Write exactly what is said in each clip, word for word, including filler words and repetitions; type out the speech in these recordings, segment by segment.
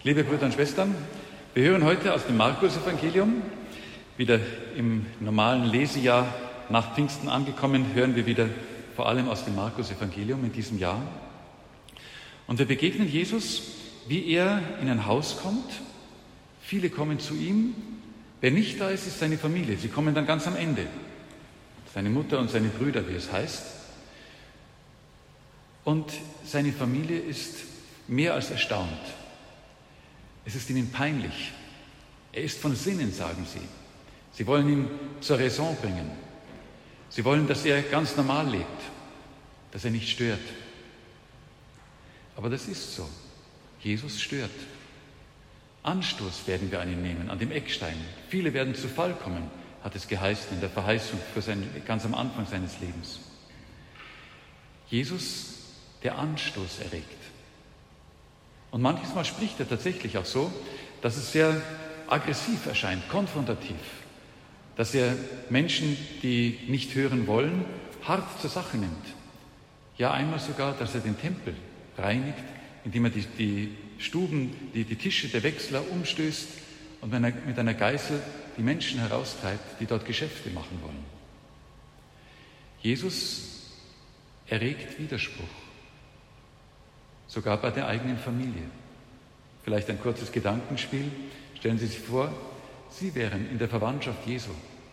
Liebe Brüder und Schwestern, wir hören heute aus dem Markus-Evangelium. Wieder im normalen Lesejahr nach Pfingsten angekommen, hören wir wieder vor allem aus dem Markus-Evangelium in diesem Jahr. Und wir begegnen Jesus, wie er in ein Haus kommt. Viele kommen zu ihm. Wer nicht da ist, ist seine Familie. Sie kommen dann ganz am Ende. Seine Mutter und seine Brüder, wie es heißt. Und seine Familie ist mehr als erstaunt. Es ist ihnen peinlich. Er ist von Sinnen, sagen sie. Sie wollen ihn zur Raison bringen. Sie wollen, dass er ganz normal lebt, dass er nicht stört. Aber das ist so. Jesus stört. Anstoß werden wir an ihn nehmen, an dem Eckstein. Viele werden zu Fall kommen, hat es geheißen in der Verheißung für sein, ganz am Anfang seines Lebens. Jesus, der Anstoß erregt. Und manches Mal spricht er tatsächlich auch so, dass es sehr aggressiv erscheint, konfrontativ, dass er Menschen, die nicht hören wollen, hart zur Sache nimmt. Ja, einmal sogar, dass er den Tempel reinigt, indem er die, die Stuben, die, die Tische der Wechsler umstößt und mit einer, mit einer Geißel die Menschen heraustreibt, die dort Geschäfte machen wollen. Jesus erregt Widerspruch. Sogar bei der eigenen Familie. Vielleicht ein kurzes Gedankenspiel. Stellen Sie sich vor, Sie wären in der Verwandtschaft Jesu.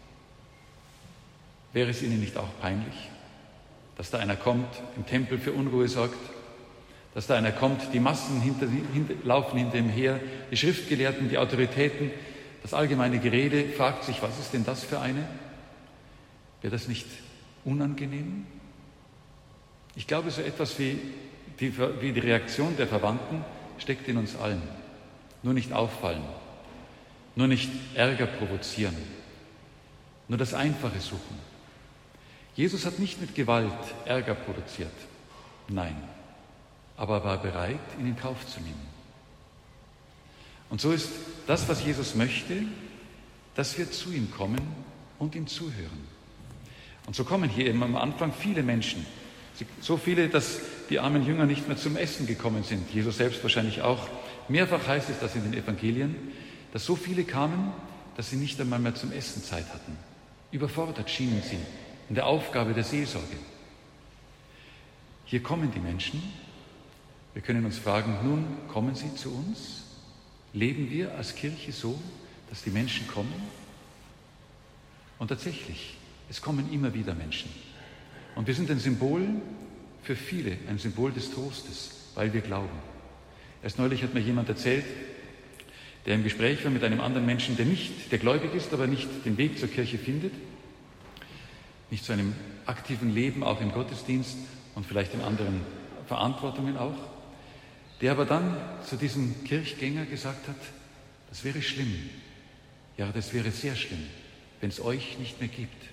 Wäre es Ihnen nicht auch peinlich, dass da einer kommt, im Tempel für Unruhe sorgt, dass da einer kommt, die Massen hinter, hinter, laufen hinter ihm her, die Schriftgelehrten, die Autoritäten, das allgemeine Gerede, fragt sich, was ist denn das für eine? Wäre das nicht unangenehm? Ich glaube, so etwas wie Die, wie die Reaktion der Verwandten steckt in uns allen. Nur nicht auffallen, nur nicht Ärger provozieren, nur das Einfache suchen. Jesus hat nicht mit Gewalt Ärger produziert, nein, aber er war bereit, ihn in Kauf zu nehmen. Und so ist das, was Jesus möchte, dass wir zu ihm kommen und ihm zuhören. Und so kommen hier eben am Anfang viele Menschen, so viele, dass die armen Jünger nicht mehr zum Essen gekommen sind. Jesus selbst wahrscheinlich auch. Mehrfach heißt es das in den Evangelien, dass so viele kamen, dass sie nicht einmal mehr zum Essen Zeit hatten. Überfordert schienen sie in der Aufgabe der Seelsorge. Hier kommen die Menschen. Wir können uns fragen, nun kommen sie zu uns? Leben wir als Kirche so, dass die Menschen kommen? Und tatsächlich, es kommen immer wieder Menschen. Und wir sind ein Symbol für viele, ein Symbol des Trostes, weil wir glauben. Erst neulich hat mir jemand erzählt, der im Gespräch war mit einem anderen Menschen, der nicht, der gläubig ist, aber nicht den Weg zur Kirche findet, nicht zu einem aktiven Leben, auch im Gottesdienst und vielleicht in anderen Verantwortungen auch, der aber dann zu diesem Kirchgänger gesagt hat, das wäre schlimm, ja, das wäre sehr schlimm, wenn es euch nicht mehr gibt.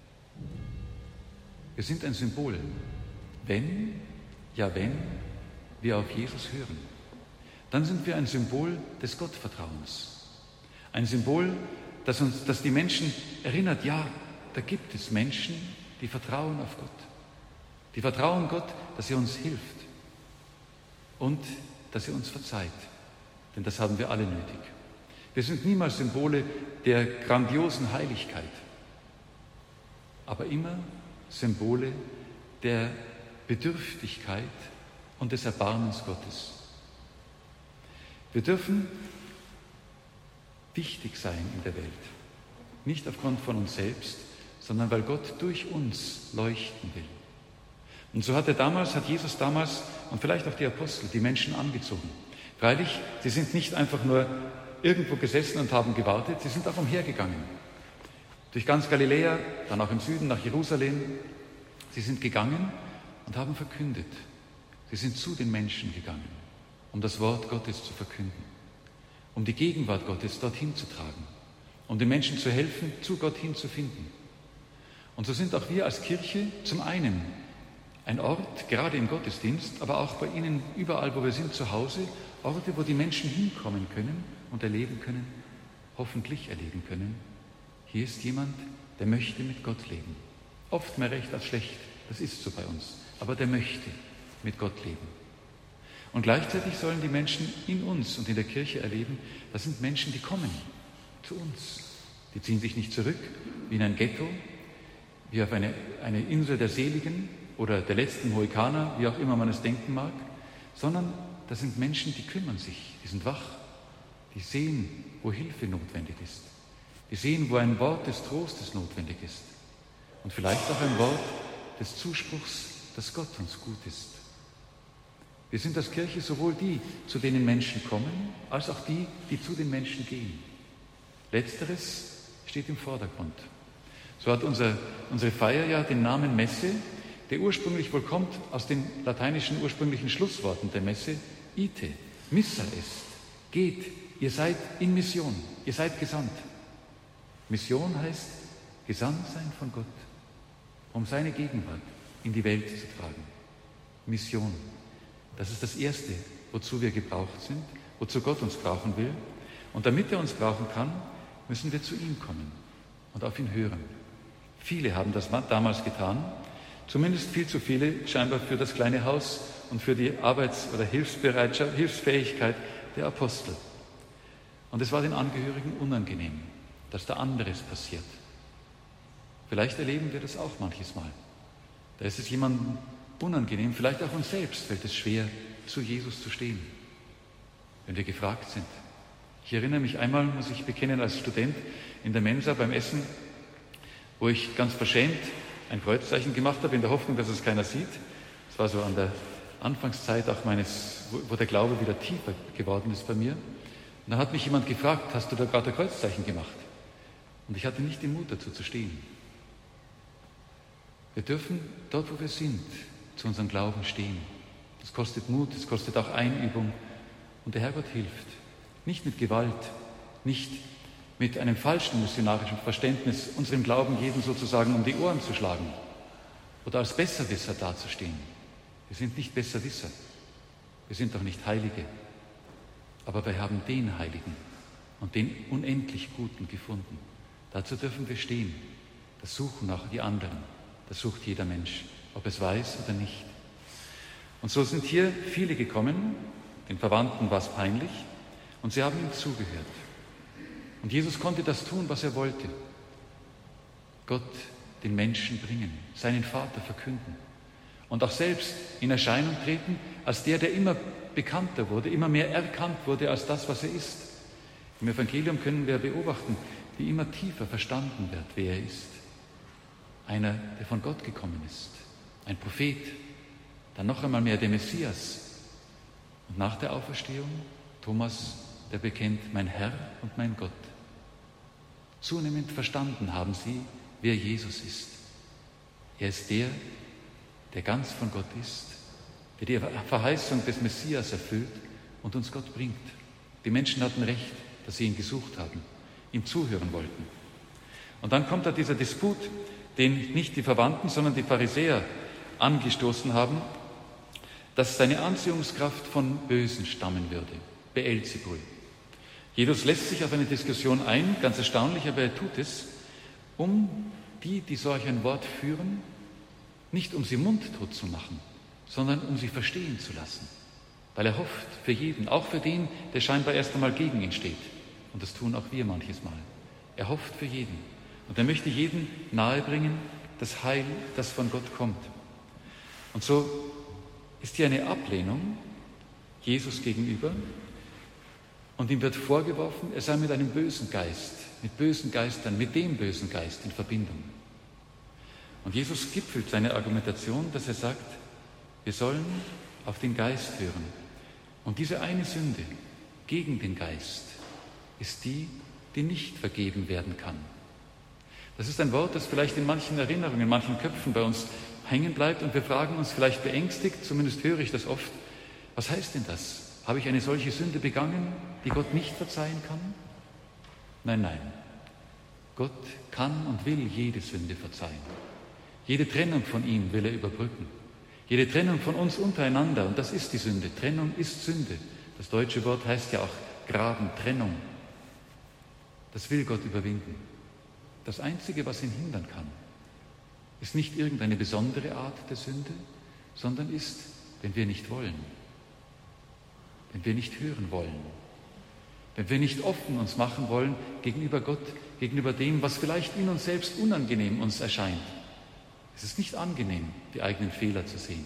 Wir sind ein Symbol, wenn, ja wenn, wir auf Jesus hören. Dann sind wir ein Symbol des Gottvertrauens. Ein Symbol, das uns, das die Menschen erinnert, ja, da gibt es Menschen, die vertrauen auf Gott. Die vertrauen Gott, dass er uns hilft und dass er uns verzeiht. Denn das haben wir alle nötig. Wir sind niemals Symbole der grandiosen Heiligkeit, aber immer Symbole der Bedürftigkeit und des Erbarmens Gottes. Wir dürfen wichtig sein in der Welt, nicht aufgrund von uns selbst, sondern weil Gott durch uns leuchten will. Und so hat er damals, hat Jesus damals und vielleicht auch die Apostel die Menschen angezogen. Freilich, sie sind nicht einfach nur irgendwo gesessen und haben gewartet, sie sind auch umhergegangen. Durch ganz Galiläa, dann auch im Süden nach Jerusalem. Sie sind gegangen und haben verkündet. Sie sind zu den Menschen gegangen, um das Wort Gottes zu verkünden, um die Gegenwart Gottes dorthin zu tragen, um den Menschen zu helfen, zu Gott hinzufinden. Und so sind auch wir als Kirche zum einen ein Ort, gerade im Gottesdienst, aber auch bei Ihnen überall, wo wir sind, zu Hause, Orte, wo die Menschen hinkommen können und erleben können, hoffentlich erleben können, hier ist jemand, der möchte mit Gott leben. Oft mehr recht als schlecht, das ist so bei uns. Aber der möchte mit Gott leben. Und gleichzeitig sollen die Menschen in uns und in der Kirche erleben, das sind Menschen, die kommen zu uns. Die ziehen sich nicht zurück wie in ein Ghetto, wie auf eine, eine Insel der Seligen oder der letzten Mohikaner, wie auch immer man es denken mag, sondern das sind Menschen, die kümmern sich, die sind wach, die sehen, wo Hilfe notwendig ist. Die sehen, wo ein Wort des Trostes notwendig ist. Und vielleicht auch ein Wort des Zuspruchs, dass Gott uns gut ist. Wir sind als Kirche sowohl die, zu denen Menschen kommen, als auch die, die zu den Menschen gehen. Letzteres steht im Vordergrund. So hat unser, unsere Feier ja den Namen Messe, der ursprünglich wohl kommt aus den lateinischen ursprünglichen Schlussworten der Messe, ite, missa est, geht, ihr seid in Mission, ihr seid gesandt. Mission heißt gesandt sein von Gott, um seine Gegenwart in die Welt zu tragen. Mission, das ist das Erste, wozu wir gebraucht sind, wozu Gott uns brauchen will. Und damit er uns brauchen kann, müssen wir zu ihm kommen und auf ihn hören. Viele haben das damals getan, zumindest viel zu viele scheinbar für das kleine Haus und für die Arbeits- oder Hilfsbereitschaft, Hilfsfähigkeit der Apostel. Und es war den Angehörigen unangenehm, dass da anderes passiert. Vielleicht erleben wir das auch manches Mal. Da ist es jemandem unangenehm, vielleicht auch uns selbst fällt es schwer, zu Jesus zu stehen, wenn wir gefragt sind. Ich erinnere mich einmal, muss ich bekennen, als Student in der Mensa beim Essen, wo ich ganz verschämt ein Kreuzzeichen gemacht habe, in der Hoffnung, dass es keiner sieht. Das war so an der Anfangszeit auch meines, wo der Glaube wieder tiefer geworden ist bei mir. Und da hat mich jemand gefragt, hast du da gerade ein Kreuzzeichen gemacht? Und ich hatte nicht den Mut dazu zu stehen. Wir dürfen dort, wo wir sind, zu unserem Glauben stehen. Das kostet Mut, das kostet auch Einübung. Und der Herrgott hilft. Nicht mit Gewalt, nicht mit einem falschen missionarischen Verständnis, unserem Glauben jedem sozusagen um die Ohren zu schlagen oder als Besserwisser dazustehen. Wir sind nicht Besserwisser, wir sind doch nicht Heilige, aber wir haben den Heiligen und den unendlich Guten gefunden. Dazu dürfen wir stehen. Das suchen auch die anderen, das sucht jeder Mensch, ob es weiß oder nicht. Und so sind hier viele gekommen, den Verwandten war es peinlich, und sie haben ihm zugehört. Und Jesus konnte das tun, was er wollte. Gott den Menschen bringen, seinen Vater verkünden und auch selbst in Erscheinung treten als der, der immer bekannter wurde, immer mehr erkannt wurde als das, was er ist. Im Evangelium können wir beobachten, wie immer tiefer verstanden wird, wer er ist. Einer, der von Gott gekommen ist, ein Prophet, dann noch einmal mehr der Messias. Und nach der Auferstehung Thomas, der bekennt, mein Herr und mein Gott. Zunehmend verstanden haben sie, wer Jesus ist. Er ist der, der ganz von Gott ist, der die Verheißung des Messias erfüllt und uns Gott bringt. Die Menschen hatten recht, dass sie ihn gesucht haben, ihm zuhören wollten. Und dann kommt da dieser Disput, den nicht die Verwandten, sondern die Pharisäer angestoßen haben, dass seine Anziehungskraft von Bösen stammen würde, Beelzebul. Jesus lässt sich auf eine Diskussion ein, ganz erstaunlich, aber er tut es, um die, die solch ein Wort führen, nicht um sie mundtot zu machen, sondern um sie verstehen zu lassen. Weil er hofft für jeden, auch für den, der scheinbar erst einmal gegen ihn steht. Und das tun auch wir manches Mal. Er hofft für jeden. Und er möchte jedem nahebringen, das Heil, das von Gott kommt. Und so ist hier eine Ablehnung Jesus gegenüber. Und ihm wird vorgeworfen, er sei mit einem bösen Geist, mit bösen Geistern, mit dem bösen Geist in Verbindung. Und Jesus gipfelt seine Argumentation, dass er sagt, wir sollen auf den Geist hören. Und diese eine Sünde gegen den Geist ist die, die nicht vergeben werden kann. Das ist ein Wort, das vielleicht in manchen Erinnerungen, in manchen Köpfen bei uns hängen bleibt und wir fragen uns vielleicht beängstigt, zumindest höre ich das oft, was heißt denn das? Habe ich eine solche Sünde begangen, die Gott nicht verzeihen kann? Nein, nein. Gott kann und will jede Sünde verzeihen. Jede Trennung von ihm will er überbrücken. Jede Trennung von uns untereinander, und das ist die Sünde. Trennung ist Sünde. Das deutsche Wort heißt ja auch Graben, Trennung. Das will Gott überwinden. Das Einzige, was ihn hindern kann, ist nicht irgendeine besondere Art der Sünde, sondern ist, wenn wir nicht wollen. wenn wir nicht hören wollen, wenn wir nicht offen uns machen wollen gegenüber Gott, gegenüber dem, was vielleicht in uns selbst unangenehm uns erscheint. Es ist nicht angenehm, die eigenen Fehler zu sehen.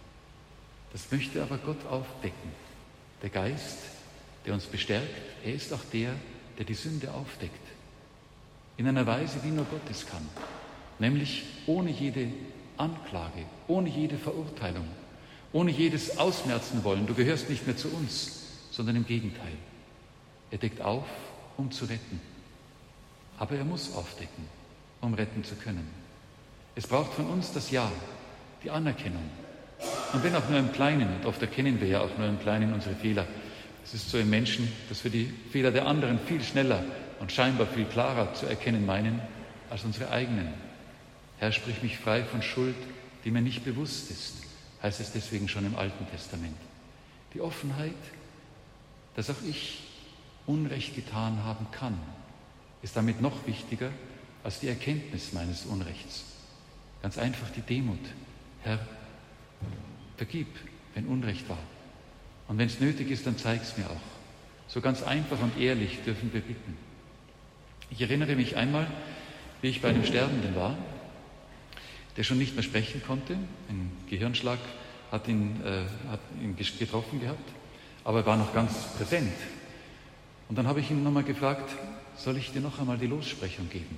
Das möchte aber Gott aufdecken. Der Geist, der uns bestärkt, er ist auch der, der die Sünde aufdeckt. In einer Weise, wie nur Gott es kann. Nämlich ohne jede Anklage, ohne jede Verurteilung, ohne jedes Ausmerzen wollen. Du gehörst nicht mehr zu uns, sondern im Gegenteil. Er deckt auf, um zu retten. Aber er muss aufdecken, um retten zu können. Es braucht von uns das Ja, die Anerkennung. Und wenn auch nur im Kleinen, und oft erkennen wir ja auch nur im Kleinen unsere Fehler. Es ist so im Menschen, dass wir die Fehler der anderen viel schneller und scheinbar viel klarer zu erkennen meinen als unsere eigenen. Herr, sprich mich frei von Schuld, die mir nicht bewusst ist, heißt es deswegen schon im Alten Testament. Die Offenheit, dass auch ich Unrecht getan haben kann, ist damit noch wichtiger als die Erkenntnis meines Unrechts. Ganz einfach die Demut. Herr, vergib, wenn Unrecht war. Und wenn es nötig ist, dann zeig es mir auch. So ganz einfach und ehrlich dürfen wir bitten. Ich erinnere mich einmal, wie ich bei einem Sterbenden war, der schon nicht mehr sprechen konnte. Ein Gehirnschlag hat ihn, äh, hat ihn getroffen gehabt, aber er war noch ganz präsent. Und dann habe ich ihn nochmal gefragt, soll ich dir noch einmal die Lossprechung geben?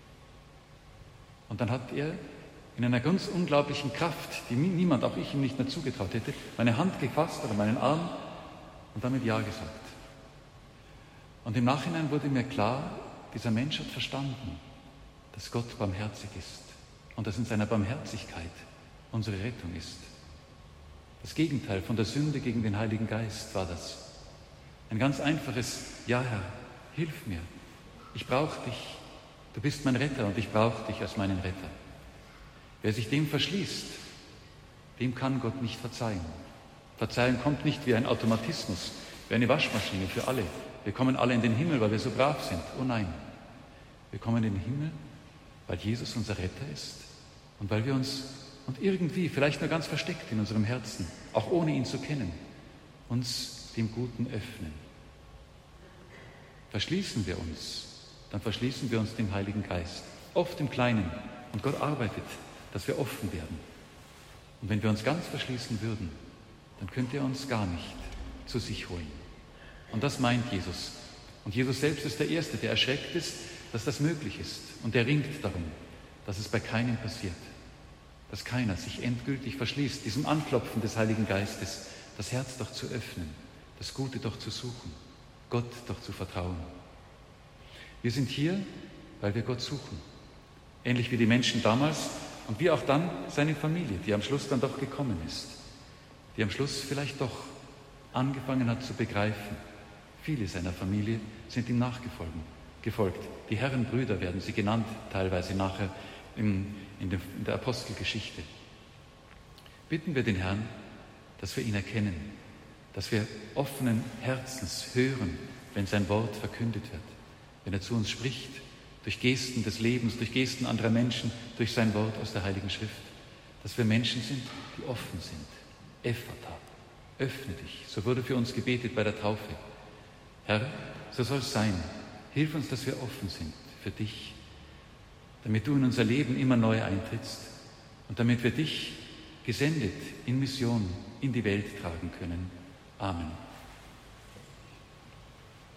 Und dann hat er in einer ganz unglaublichen Kraft, die niemand, auch ich ihm nicht mehr zugetraut hätte, meine Hand gefasst oder meinen Arm und damit Ja gesagt. Und im Nachhinein wurde mir klar, dieser Mensch hat verstanden, dass Gott barmherzig ist und dass in seiner Barmherzigkeit unsere Rettung ist. Das Gegenteil von der Sünde gegen den Heiligen Geist war das. Ein ganz einfaches Ja, Herr, hilf mir. Ich brauche dich. Du bist mein Retter und ich brauche dich als meinen Retter. Wer sich dem verschließt, dem kann Gott nicht verzeihen. Verzeihen kommt nicht wie ein Automatismus, wie eine Waschmaschine für alle. Wir kommen alle in den Himmel, weil wir so brav sind. Oh nein, wir kommen in den Himmel, weil Jesus unser Retter ist und weil wir uns, und irgendwie, vielleicht nur ganz versteckt in unserem Herzen, auch ohne ihn zu kennen, uns dem Guten öffnen. Verschließen wir uns, dann verschließen wir uns dem Heiligen Geist, oft im Kleinen. Und Gott arbeitet, dass wir offen werden. Und wenn wir uns ganz verschließen würden, dann könnte er uns gar nicht zu sich holen. Und das meint Jesus. Und Jesus selbst ist der Erste, der erschreckt ist, dass das möglich ist. Und er ringt darum, dass es bei keinem passiert. Dass keiner sich endgültig verschließt, diesem Anklopfen des Heiligen Geistes, das Herz doch zu öffnen, das Gute doch zu suchen, Gott doch zu vertrauen. Wir sind hier, weil wir Gott suchen. Ähnlich wie die Menschen damals und wie auch dann seine Familie, die am Schluss dann doch gekommen ist. Die am Schluss vielleicht doch angefangen hat zu begreifen. Viele seiner Familie sind ihm nachgefolgt. Gefolgt. Die Herrenbrüder werden sie genannt, teilweise nachher in, in, der, in der Apostelgeschichte. Bitten wir den Herrn, dass wir ihn erkennen, dass wir offenen Herzens hören, wenn sein Wort verkündet wird, wenn er zu uns spricht, durch Gesten des Lebens, durch Gesten anderer Menschen, durch sein Wort aus der Heiligen Schrift, dass wir Menschen sind, die offen sind. Ephphatha, öffne dich. So wurde für uns gebetet bei der Taufe. Herr, so soll es sein. Hilf uns, dass wir offen sind für dich, damit du in unser Leben immer neu eintrittst und damit wir dich gesendet in Mission in die Welt tragen können. Amen.